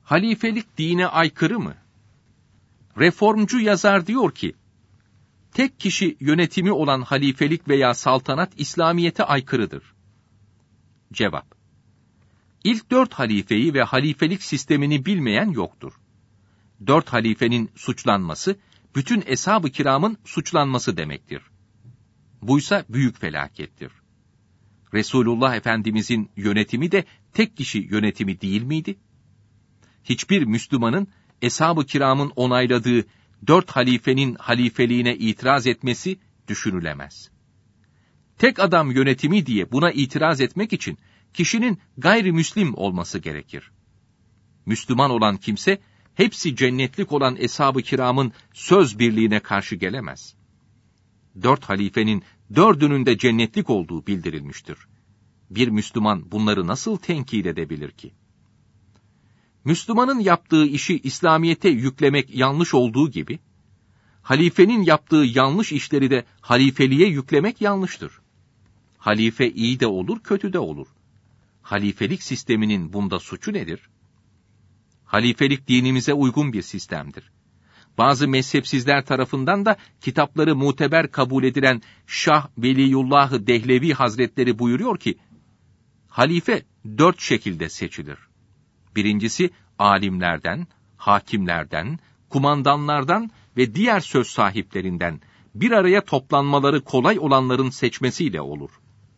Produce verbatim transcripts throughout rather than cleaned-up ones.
halifelik dine aykırı mı? Reformcu yazar diyor ki, tek kişi yönetimi olan halifelik veya saltanat İslamiyet'e aykırıdır. Cevap: İlk dört halifeyi ve halifelik sistemini bilmeyen yoktur. Dört halifenin suçlanması, bütün eshab-ı kiramın suçlanması demektir. Buysa büyük felakettir. Resulullah Efendimizin yönetimi de tek kişi yönetimi değil miydi? Hiçbir Müslümanın eshab-ı kiramın onayladığı dört halifenin halifeliğine itiraz etmesi düşünülemez. Tek adam yönetimi diye buna itiraz etmek için kişinin gayrimüslim olması gerekir. Müslüman olan kimse, hepsi cennetlik olan eshab-ı kiramın söz birliğine karşı gelemez. Dört halifenin dördünün de cennetlik olduğu bildirilmiştir. Bir Müslüman bunları nasıl tenkit edebilir ki? Müslümanın yaptığı işi İslamiyet'e yüklemek yanlış olduğu gibi, halifenin yaptığı yanlış işleri de halifeliğe yüklemek yanlıştır. Halife iyi de olur, kötü de olur. Halifelik sisteminin bunda suçu nedir? Halifelik dinimize uygun bir sistemdir. Bazı mezhepsizler tarafından da kitapları muteber kabul edilen Şah Veliyullah Dehlevi Hazretleri buyuruyor ki, halife dört şekilde seçilir. Birincisi, alimlerden, hakimlerden, kumandanlardan ve diğer söz sahiplerinden bir araya toplanmaları kolay olanların seçmesiyle olur.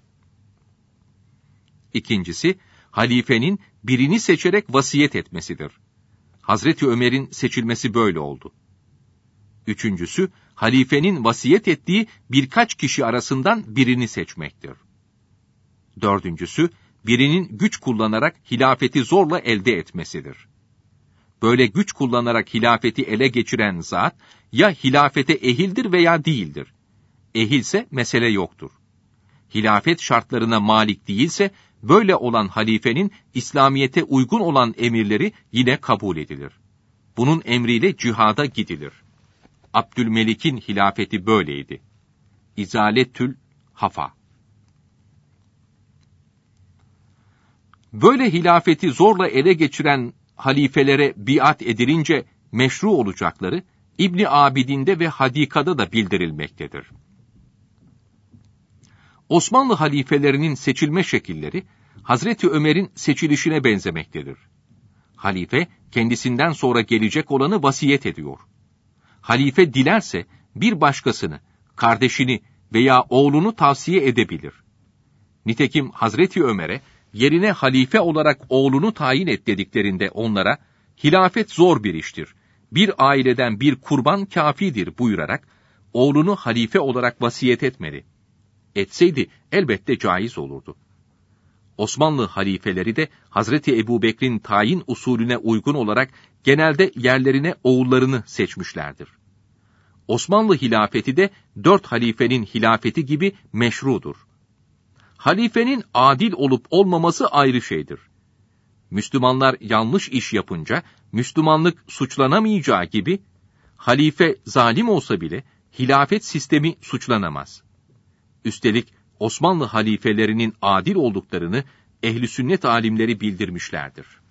İkincisi, halifenin birini seçerek vasiyet etmesidir. Hazreti Ömer'in seçilmesi böyle oldu. Üçüncüsü, halifenin vasiyet ettiği birkaç kişi arasından birini seçmektir. Dördüncüsü, birinin güç kullanarak hilafeti zorla elde etmesidir. Böyle güç kullanarak hilafeti ele geçiren zat, ya hilafete ehildir veya değildir. Ehilse mesele yoktur. Hilafet şartlarına malik değilse, böyle olan halifenin İslamiyet'e uygun olan emirleri yine kabul edilir. Bunun emriyle cihada gidilir. Abdülmelik'in hilafeti böyleydi. İzaletül Hafa. Böyle hilafeti zorla ele geçiren halifelere biat edilince meşru olacakları İbn Abidin'de ve Hadika'da da bildirilmektedir. Osmanlı halifelerinin seçilme şekilleri Hazreti Ömer'in seçilişine benzemektedir. Halife kendisinden sonra gelecek olanı vasiyet ediyor. Halife dilerse bir başkasını, kardeşini veya oğlunu tavsiye edebilir. Nitekim Hazreti Ömer'e yerine halife olarak oğlunu tayin et dediklerinde onlara, hilafet zor bir iştir, bir aileden bir kurban kâfidir buyurarak oğlunu halife olarak vasiyet etmedi. Etseydi elbette caiz olurdu. Osmanlı halifeleri de Hazreti Ebubekir'in tayin usulüne uygun olarak genelde yerlerine oğullarını seçmişlerdir. Osmanlı hilafeti de dört halifenin hilafeti gibi meşrudur. Halifenin adil olup olmaması ayrı şeydir. Müslümanlar yanlış iş yapınca Müslümanlık suçlanamayacağı gibi, halife zalim olsa bile hilafet sistemi suçlanamaz. Üstelik Osmanlı halifelerinin adil olduklarını ehl-i sünnet alimleri bildirmişlerdir.